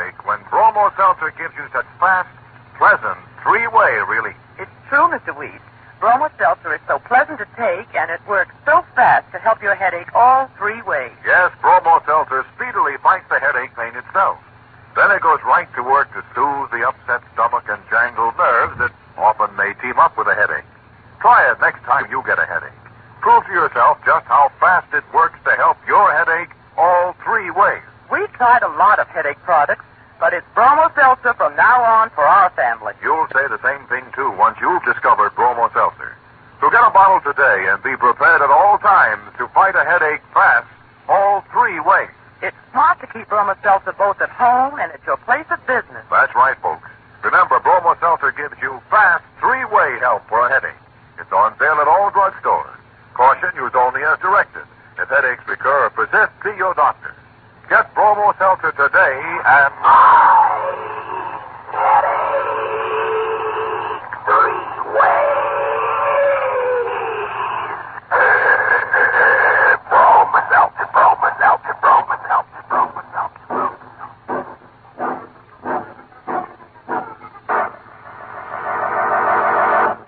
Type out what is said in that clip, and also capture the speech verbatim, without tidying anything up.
headache when Bromo Seltzer gives you such fast, pleasant, three-way relief. It's true, Mister Weed. Bromo Seltzer is so pleasant to take, and it works so fast to help your headache all three ways. Yes, Bromo Seltzer speedily fights the headache pain itself. Then it goes right to work to soothe the upset stomach and jangled nerves that often may team up with a headache. Try it next time you get a headache. Prove to yourself just how fast it works to help your headache all three ways. We've tried a lot of headache products, but it's Bromo Seltzer from now on for our family. You'll say the same thing, too, once you've discovered Bromo Seltzer. So get a bottle today and be prepared at all times to fight a headache fast all three ways. It's smart to keep Bromo Seltzer both at home and at your place of business. That's right, folks. Remember, Bromo Seltzer gives you fast three-way help for a headache. It's on sale at all drugstores. Caution, use only as directed. If headaches recur or persist, see your doctor. Get Bromo Seltzer today and...